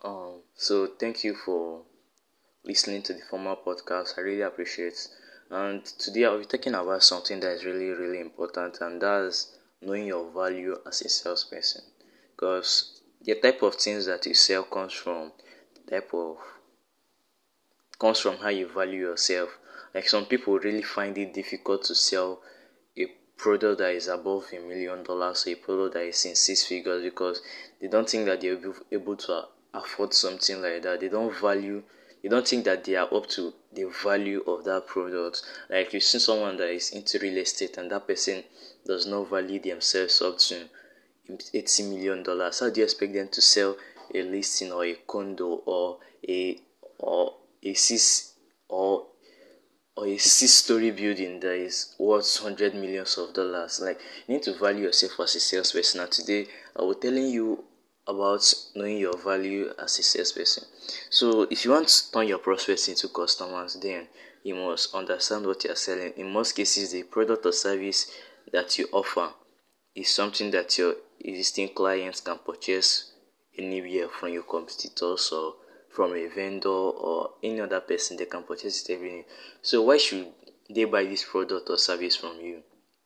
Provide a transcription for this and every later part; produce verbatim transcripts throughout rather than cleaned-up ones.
Um, so thank you for listening to the former podcast. I really appreciate. And today I'll be talking about something that is really, really important, and that's knowing your value as a salesperson. Because the type of things that you sell comes from type of comes from how you value yourself. Like some people really find it difficult to sell a product that is above a million dollars, or a product that is in six figures, because they don't think that they'll be able to afford something like that. They don't value, they don't think that they are up to the value of that product. Like you see someone that is into real estate and that person does not value themselves up to eighty million dollars. How do you expect them to sell a listing or a condo or a or a six or or a six-story building that is worth hundred millions of dollars? Like, you need to value yourself as a salesperson. And today, I will telling you about knowing your value as a salesperson. So, if you want to turn your prospects into customers, then you must understand what you are selling. In most cases, the product or service that you offer is something that your existing clients can purchase anywhere from your competitors or from a vendor or any other person. They can purchase it everywhere. So why should they buy this product or service from you?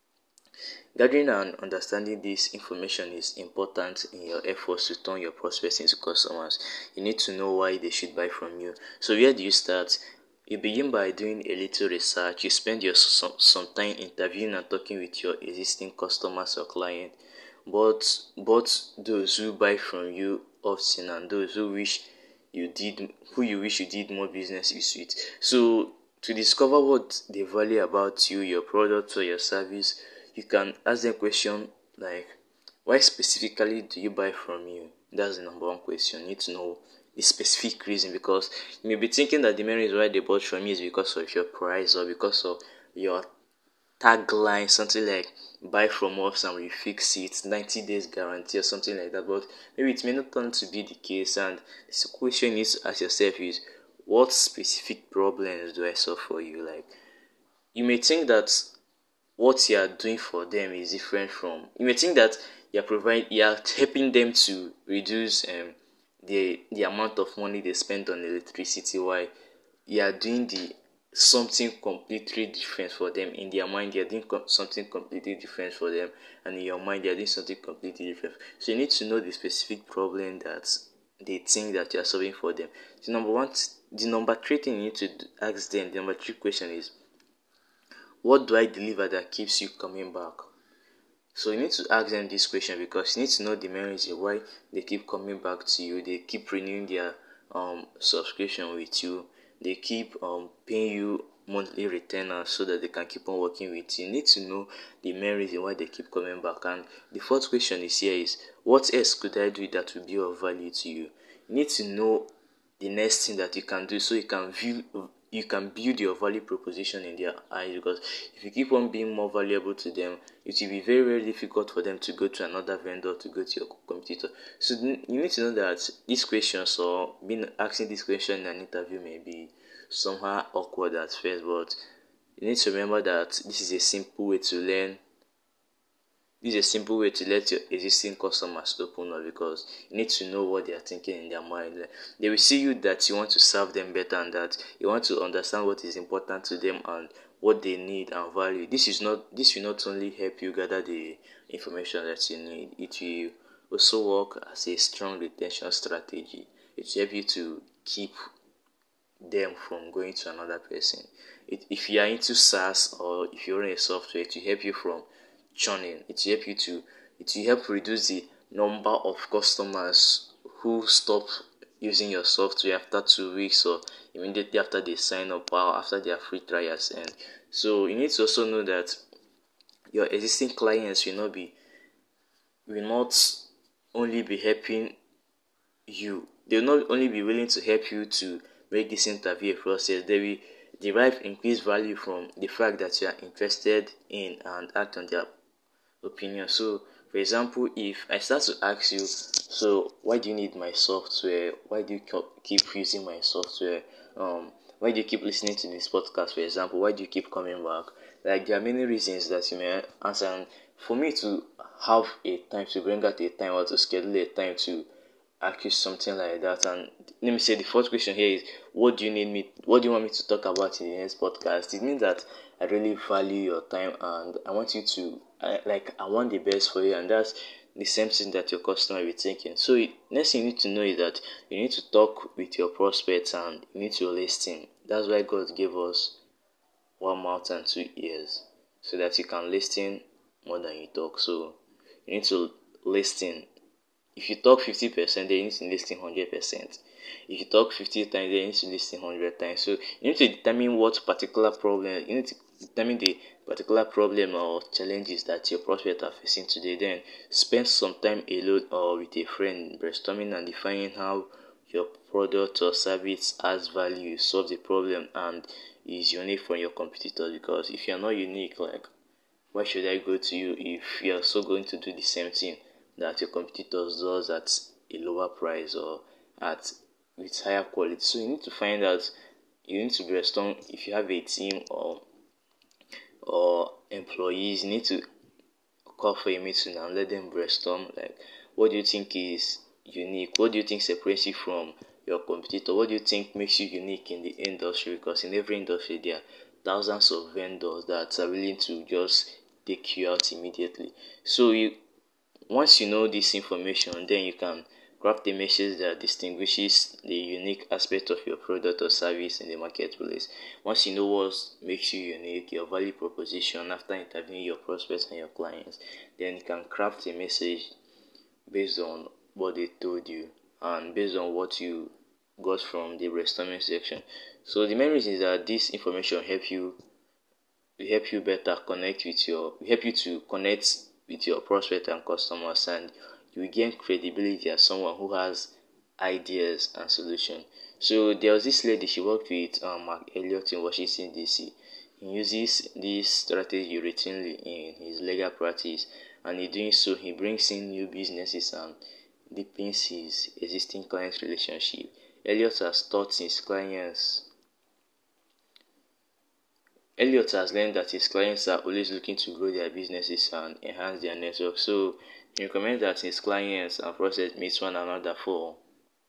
Gathering and understanding this information is important in your efforts to turn your prospects into customers. You need to know why they should buy from you. So where do you start? You begin by doing a little research. You spend your some, some time interviewing and talking with your existing customers or clients, but both those who buy from you often and those who wish you did who you wish you did more business with. So to discover what they value about you, your product or your service, you can ask them question like, why specifically do you buy from you? That's the number one question. You need to know the specific reason, because you may be thinking that the main reason why they bought from you is because of your price or because of your tagline, something like buy from us and we fix it, ninety days guarantee or something like that. But maybe it may not turn to be the case, and the question you need to ask yourself is, what specific problems do I solve for you? Like, you may think that what you are doing for them is different from, you may think that you are providing, you are helping them to reduce um the the amount of money they spend on electricity, while you are doing the something completely different for them. In their mind, they are doing com- something completely different for them, and in your mind, they are doing something completely different. So you need to know the specific problem that they think that you are solving for them. The number one, the number three thing you need to ask them, the number three question is, what do I deliver that keeps you coming back? So you need to ask them this question because you need to know the main reason why they keep coming back to you. They keep renewing their um subscription with you. They keep um paying you monthly retainers so that they can keep on working with you. You need to know the main reason why they keep coming back. And the fourth question is here is, what else could I do that will be of value to you? You need to know the next thing that you can do so you can view you can build your value proposition in their eyes, because if you keep on being more valuable to them, it will be very very difficult for them to go to another vendor, to go to your competitor. So you need to know that these questions, or being asking this question in an interview, may be somehow awkward at first, but you need to remember that this is a simple way to learn. This is a simple way to let your existing customers open up, because you need to know what they are thinking in their mind. They will see you that you want to serve them better, and that you want to understand what is important to them and what they need and value. This is not this will not only help you gather the information that you need, it will also work as a strong retention strategy. It will help you to keep them from going to another person. It, if you are into SaaS or if you run a software, it will help you from churning. It will help you to it will help reduce the number of customers who stop using your software after two weeks or immediately after they sign up or after their free trials end. So you need to also know that your existing clients will not be will not only be helping you. They will not only be willing to help you to make this interview a process. They will derive increased value from the fact that you are interested in and act on their opinion. So, for example, if I start to ask you, so why do you need my software? Why do you keep using my software? Um, why do you keep listening to this podcast? For example, why do you keep coming back? Like, there are many reasons that you may answer. And for me to have a time to bring out a time or to schedule a time to ask you something like that. And let me say the fourth question here is, what do you need me what do you want me to talk about in the next podcast? It means that I really value your time, and I want you to I, like I want the best for you, and that's the same thing that your customer will be thinking. So it, next thing you need to know is that you need to talk with your prospects, and you need to listen. That's why God gave us one mouth and two ears, so that you can listen more than you talk. So you need to listen. If you talk fifty percent, then you need to listen one hundred percent. If you talk fifty times, then you need to listen one hundred times. So you need to determine what particular problem, you need to determine the particular problem or challenges that your prospect are facing today. Then spend some time alone or with a friend brainstorming and defining how your product or service adds value, solves the problem, and is unique from your competitors. Because if you're not unique, like, why should I go to you if you're also going to do the same thing that your competitors does at a lower price or at with higher quality? So you need to find out, you need to brainstorm. If you have a team or or employees, you need to call for a meeting and let them brainstorm, like, what do you think is unique? What do you think separates you from your competitor? What do you think makes you unique in the industry? Because in every industry there are thousands of vendors that are willing to just take you out immediately. So you once you know this information, then you can craft a message that distinguishes the unique aspect of your product or service in the marketplace. Once you know what makes you unique, your value proposition, after interviewing your prospects and your clients, then you can craft a message based on what they told you and based on what you got from the brainstorming section. So the main reason is that this information help you will help you better connect with your will help you to connect with your prospect and customers, and you will gain credibility as someone who has ideas and solution. So there was this lady, she worked with um, Mark Elliott in Washington D C. He uses this strategy routinely in his legal practice, and in doing so he brings in new businesses and deepens his existing client relationship. Elliott has taught his clients Elliott has learned that his clients are always looking to grow their businesses and enhance their network. So he recommends that his clients and prospects meet one another for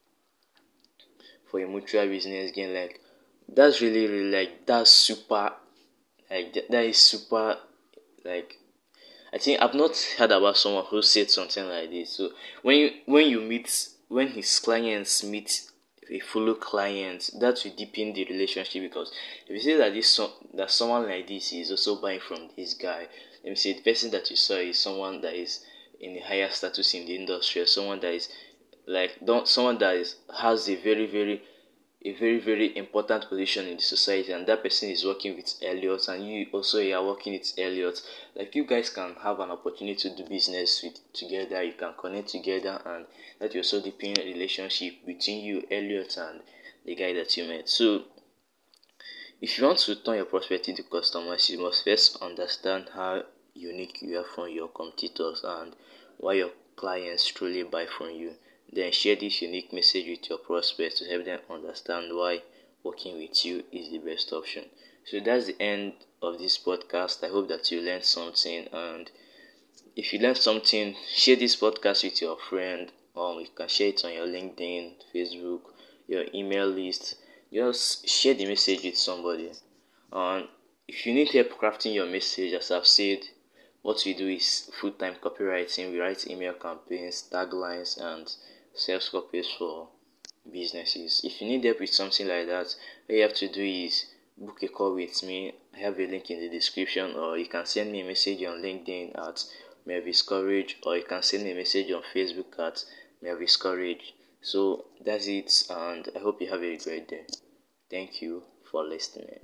for a mutual business gain. Like, that's really really like that's super like that, that is super like I think I've not heard about someone who said something like this. So when you when you meet when his clients meet a fellow client, that will deepen the relationship. Because if you say that this so, that someone like this is also buying from this guy, let me say the person that you saw is someone that is in a higher status in the industry, or someone that is like don't someone that is has a very very a very very important position in the society, and that person is working with Elliot, and you also are working with Elliot. Like, you guys can have an opportunity to do business with together, you can connect together, and that will also deepen a relationship between you, Elliot, and the guy that you met. So if you want to turn your prospect into customers, you must first understand how unique you are from your competitors and why your clients truly buy from you. Then share this unique message with your prospects to help them understand why working with you is the best option. So that's the end of this podcast. I hope that you learned something, and if you learned something, share this podcast with your friend. Um, you can share it on your LinkedIn, Facebook, your email list. Just share the message with somebody. And if you need help crafting your message, as I've said, what we do is full-time copywriting. We write email campaigns, taglines, and sales copies for businesses. If you need help with something like that, all you have to do is book a call with me. I have a link in the description, or you can send me a message on LinkedIn at Melvis Courage, or you can send me a message on Facebook at Melvis Courage. So that's it, and I hope you have a great day. Thank you for listening.